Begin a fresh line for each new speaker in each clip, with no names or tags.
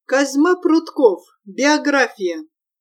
Козьма Прутков. Биография.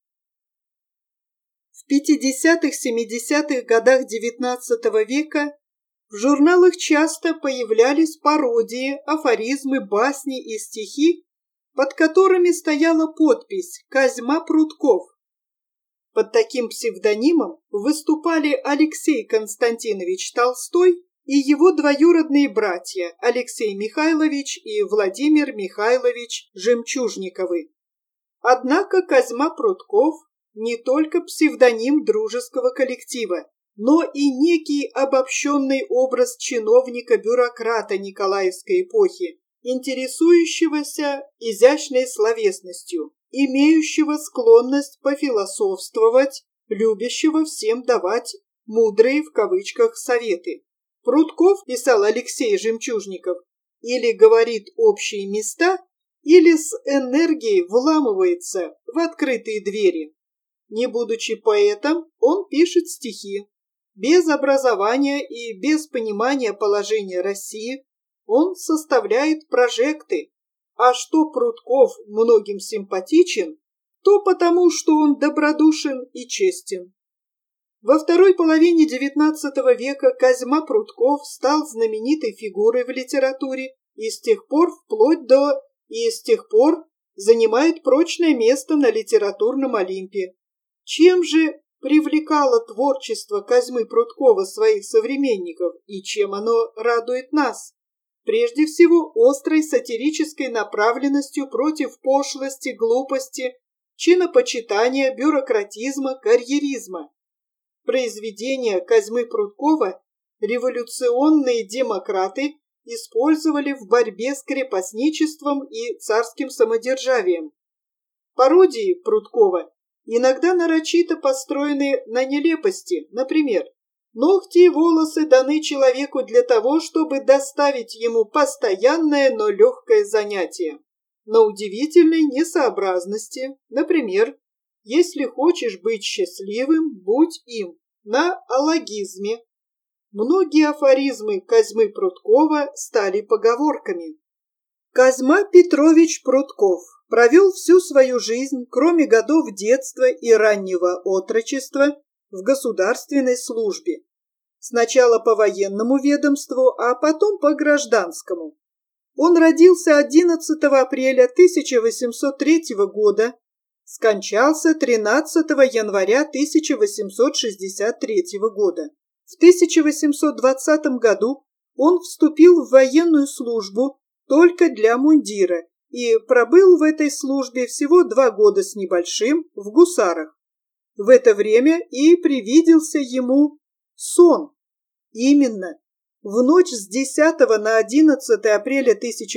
В 50-70-х годах XIX века в журналах часто появлялись пародии, афоризмы, басни и стихи, под которыми стояла подпись «Козьма Прутков». Под таким псевдонимом выступали Алексей Константинович Толстой и его двоюродные братья Алексей Михайлович и Владимир Михайлович Жемчужниковы. Однако Козьма Прутков не только псевдоним дружеского коллектива, но и некий обобщенный образ чиновника-бюрократа Николаевской эпохи, интересующегося изящной словесностью, имеющего склонность пофилософствовать, любящего всем давать «мудрые» в кавычках советы. Прутков, писал Алексей Жемчужников, или говорит общие места, или с энергией вламывается в открытые двери. Не будучи поэтом, он пишет стихи. Без образования и без понимания положения России он составляет прожекты. А что Прутков многим симпатичен, то потому, что он добродушен и честен. Во второй половине XIX века Козьма Прутков стал знаменитой фигурой в литературе и с тех пор занимает прочное место на литературном Олимпе. Чем же привлекало творчество Козьмы Пруткова своих современников и чем оно радует нас? Прежде всего, острой сатирической направленностью против пошлости, глупости, чинопочитания, бюрократизма, карьеризма. Произведения Козьмы Пруткова революционные демократы использовали в борьбе с крепостничеством и царским самодержавием. Пародии Пруткова иногда нарочито построены на нелепости, например, ногти и волосы даны человеку для того, чтобы доставить ему постоянное, но легкое занятие. На удивительной несообразности, например, если хочешь быть счастливым, будь им, на алогизме. Многие афоризмы Козьмы Пруткова стали поговорками. Козьма Петрович Прутков провел всю свою жизнь, кроме годов детства и раннего отрочества, в государственной службе. Сначала по военному ведомству, а потом по гражданскому. Он родился 11 апреля 1803 года, скончался 13 января 1863 года. В 1820 году он вступил в военную службу только для мундира и пробыл в этой службе всего 2 года с небольшим в гусарах. В это время и привиделся ему сон. Именно в ночь с 10 на 11 апреля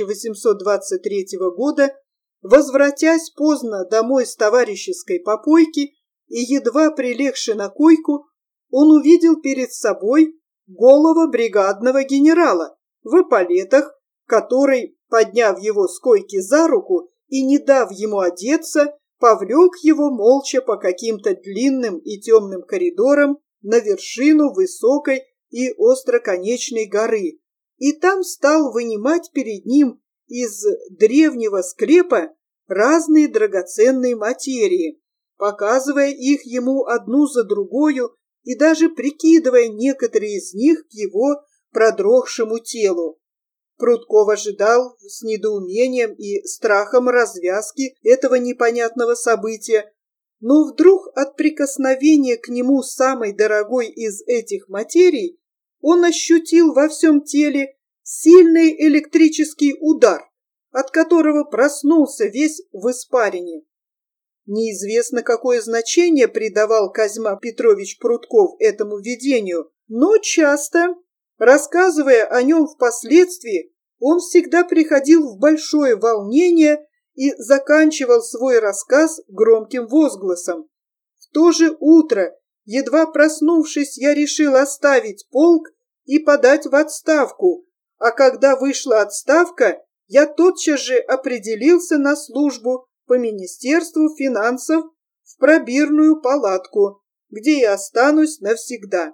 1823 года, возвратясь поздно домой с товарищеской попойки и едва прилегши на койку, он увидел перед собой голого бригадного генерала в эполетах, который, подняв его с койки за руку и не дав ему одеться, повлек его молча по каким-то длинным и темным коридорам на вершину высокой и остроконечной горы, и там стал вынимать перед ним из древнего склепа разные драгоценные материи, показывая их ему одну за другою и даже прикидывая некоторые из них к его продрогшему телу. Прутков ожидал с недоумением и страхом развязки этого непонятного события, но вдруг от прикосновения к нему самой дорогой из этих материй он ощутил во всем теле сильный электрический удар, от которого проснулся весь в испарине. Неизвестно, какое значение придавал Козьма Петрович Прутков этому видению, но часто, рассказывая о нем впоследствии, он всегда приходил в большое волнение и заканчивал свой рассказ громким возгласом. В то же утро, едва проснувшись, я решил оставить полк и подать в отставку, а когда вышла отставка, я тотчас же определился на службу по Министерству финансов в пробирную палатку, где я останусь навсегда.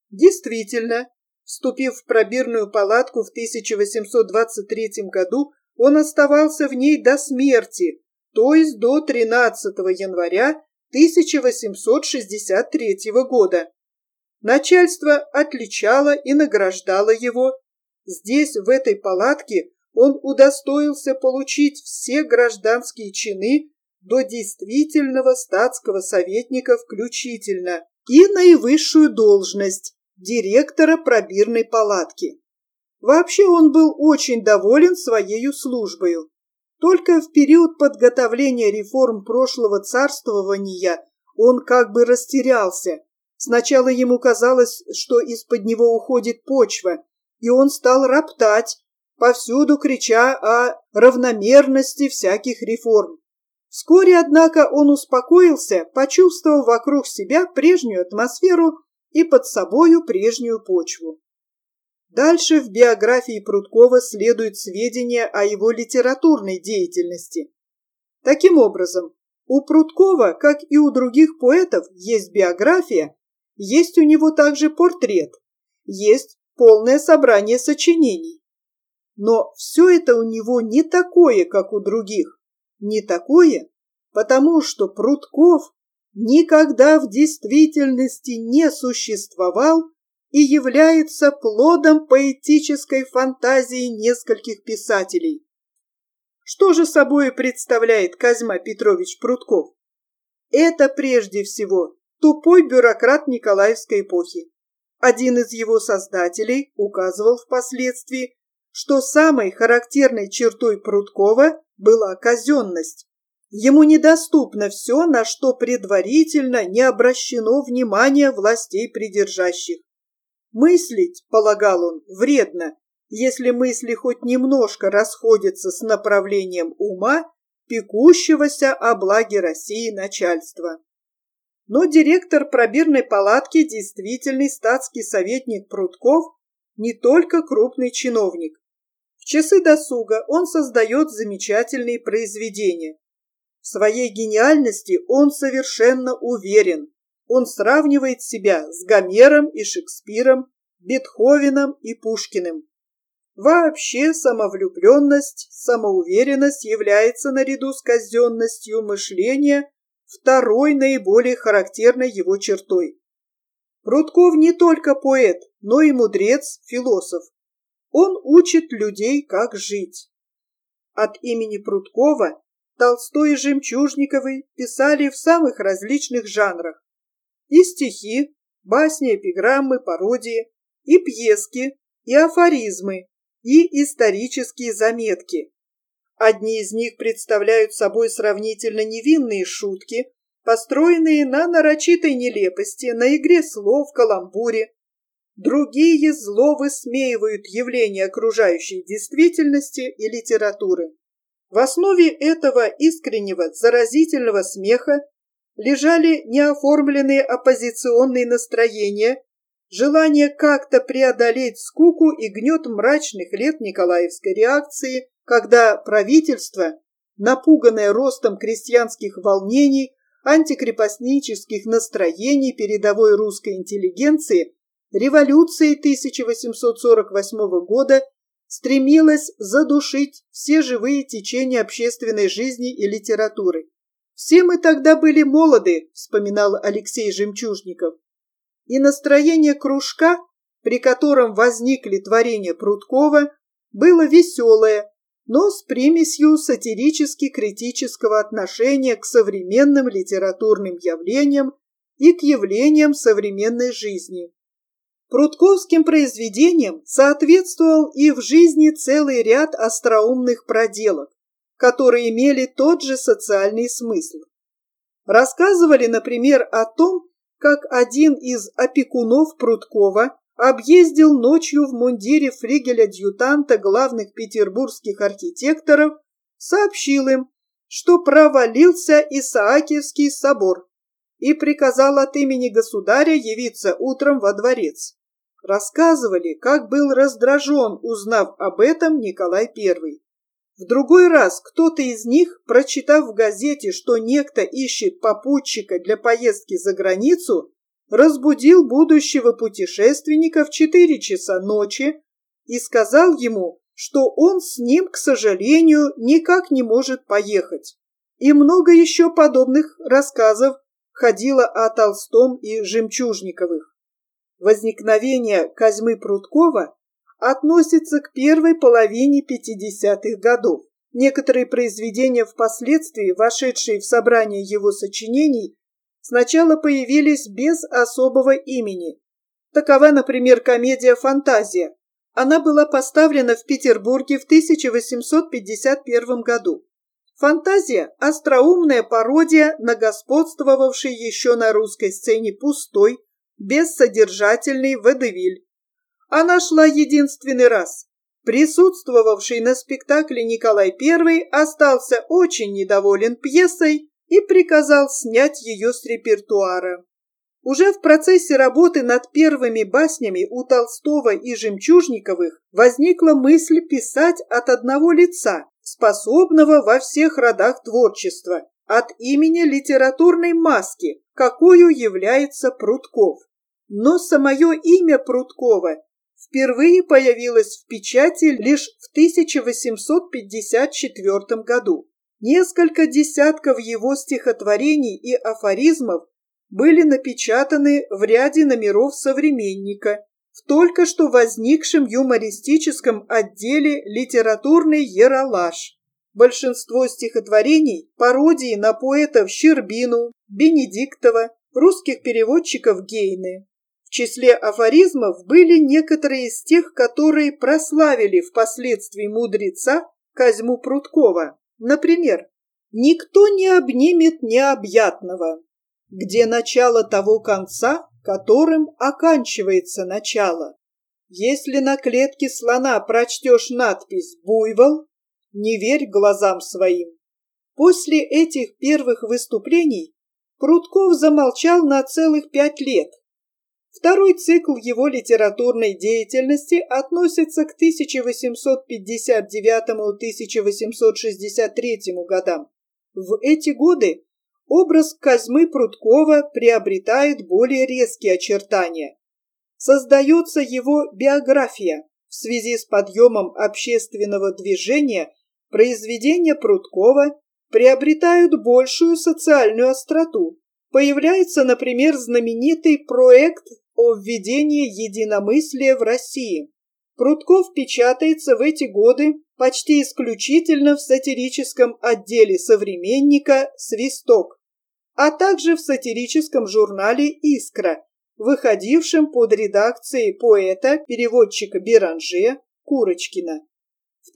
Действительно, вступив в пробирную палатку в 1823 году, Он оставался в ней до смерти, то есть до 13 января 1863 года. Начальство отличало и награждало его. Здесь, в этой палатке, он удостоился получить все гражданские чины до действительного статского советника включительно и наивысшую должность директора пробирной палатки. Вообще он был очень доволен своей службою. Только в период подготовления реформ прошлого царствования он как бы растерялся. Сначала ему казалось, что из-под него уходит почва, и он стал роптать, повсюду крича о равномерности всяких реформ. Вскоре, однако, он успокоился, почувствовав вокруг себя прежнюю атмосферу и под собою прежнюю почву. Дальше в биографии Прудкова следуют сведения о его литературной деятельности. Таким образом, у Прудкова, как и у других поэтов, есть биография, есть у него также портрет, есть полное собрание сочинений. Но все это у него не такое, как у других. Не такое, потому что Прудков никогда в действительности не существовал и является плодом поэтической фантазии нескольких писателей. Что же собой представляет Козьма Петрович Прудков? Это прежде всего тупой бюрократ Николаевской эпохи. Один из его создателей указывал впоследствии, что самой характерной чертой Прудкова была казенность. Ему недоступно все, на что предварительно не обращено внимание властей придержащих. Мыслить, полагал он, вредно, если мысли хоть немножко расходятся с направлением ума, пекущегося о благе России начальства. Но директор пробирной палатки, действительный статский советник Прудков, не только крупный чиновник. В часы досуга он создает замечательные произведения. В своей гениальности он совершенно уверен. Он сравнивает себя с Гомером и Шекспиром, Бетховеном и Пушкиным. Вообще самовлюбленность, самоуверенность является наряду с казенностью мышления второй наиболее характерной его чертой. Прудков не только поэт, но и мудрец, философ. Он учит людей, как жить. От имени Прудкова Толстой и Жемчужниковы писали в самых различных жанрах. И стихи, басни, эпиграммы, пародии, и пьески, и афоризмы, и исторические заметки. Одни из них представляют собой сравнительно невинные шутки, построенные на нарочитой нелепости, на игре слов, каламбуре. Другие зло высмеивают явления окружающей действительности и литературы. В основе этого искреннего, заразительного смеха лежали неоформленные оппозиционные настроения, желание как-то преодолеть скуку и гнет мрачных лет Николаевской реакции, когда правительство, напуганное ростом крестьянских волнений, антикрепостнических настроений передовой русской интеллигенции, революцией 1848 года стремилось задушить все живые течения общественной жизни и литературы. «Все мы тогда были молоды», — вспоминал Алексей Жемчужников, и настроение кружка, при котором возникли творения Прудкова, было веселое, но с примесью сатирически-критического отношения к современным литературным явлениям и к явлениям современной жизни. Прудковским произведениям соответствовал и в жизни целый ряд остроумных проделок, которые имели тот же социальный смысл. Рассказывали, например, о том, как один из опекунов Прудкова объездил ночью в мундире флигель-адъютанта главных петербургских архитекторов, сообщил им, что провалился Исаакиевский собор, и приказал от имени государя явиться утром во дворец. Рассказывали, как был раздражен, узнав об этом Николай I. В другой раз кто-то из них, прочитав в газете, что некто ищет попутчика для поездки за границу, разбудил будущего путешественника в 4 часа ночи и сказал ему, что он с ним, к сожалению, никак не может поехать. И много еще подобных рассказов ходило о Толстом и Жемчужниковых. Возникновение Козьмы Прудкова относится к первой половине 50-х годов. Некоторые произведения, впоследствии вошедшие в собрание его сочинений, сначала появились без особого имени. Такова, например, комедия «Фантазия». Она была поставлена в Петербурге в 1851 году. «Фантазия» – остроумная пародия на господствовавший еще на русской сцене пустой, бессодержательный водевиль. Она шла единственный раз. Присутствовавший на спектакле Николай I остался очень недоволен пьесой и приказал снять ее с репертуара. Уже в процессе работы над первыми баснями у Толстого и Жемчужниковых возникла мысль писать от одного лица, способного во всех родах творчества, от имени литературной маски, какою является Прудков. Но самое имя Прудкова впервые появилось в печати лишь в 1854 году. Несколько десятков его стихотворений и афоризмов были напечатаны в ряде номеров «Современника», в только что возникшем юмористическом отделе «Литературный ералаш». Большинство стихотворений – пародии на поэтов Щербину, Бенедиктова, русских переводчиков Гейне. В числе афоризмов были некоторые из тех, которые прославили впоследствии мудреца Козьму Прудкова. Например, «Никто не обнимет необъятного, где начало того конца, которым оканчивается начало. Если на клетке слона прочтешь надпись «Буйвол», не верь глазам своим». После этих первых выступлений Прудков замолчал на целых 5 лет. Второй цикл его литературной деятельности относится к 1859-1863 годам. В эти годы образ Козьмы Прудкова приобретает более резкие очертания. Создается его биография. В связи с подъемом общественного движения произведения Прудкова приобретают большую социальную остроту. Появляется, например, знаменитый проект о введении единомыслия в России. Прудков печатается в эти годы почти исключительно в сатирическом отделе «Современника» «Свисток», а также в сатирическом журнале «Искра», выходившем под редакцией поэта-переводчика Беранже Курочкина. В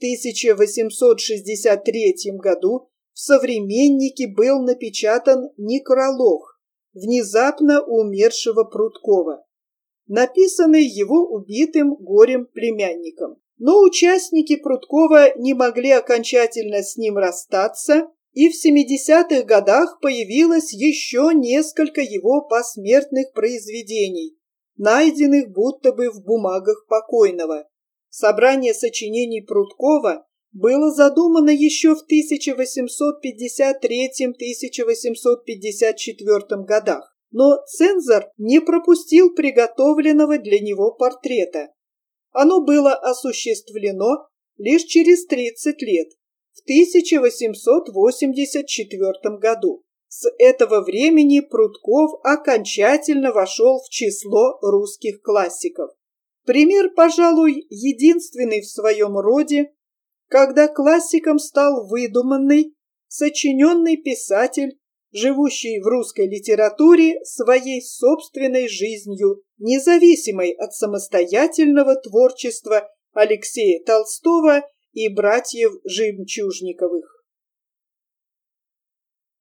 1863 году в «Современнике» был напечатан некролог внезапно умершего Прудкова, написанный его убитым горем племянником. Но участники Прудкова не могли окончательно с ним расстаться, и в 70-х годах появилось еще несколько его посмертных произведений, найденных будто бы в бумагах покойного. Собрание сочинений Прудкова было задумано еще в 1853-1854 годах, но цензор не пропустил приготовленного для него портрета. Оно было осуществлено лишь через 30 лет, в 1884 году. С этого времени Прудков окончательно вошел в число русских классиков. Пример, пожалуй, единственный в своем роде, когда классиком стал выдуманный, сочиненный писатель, живущий в русской литературе своей собственной жизнью, независимой от самостоятельного творчества Алексея Толстого и братьев Жемчужниковых.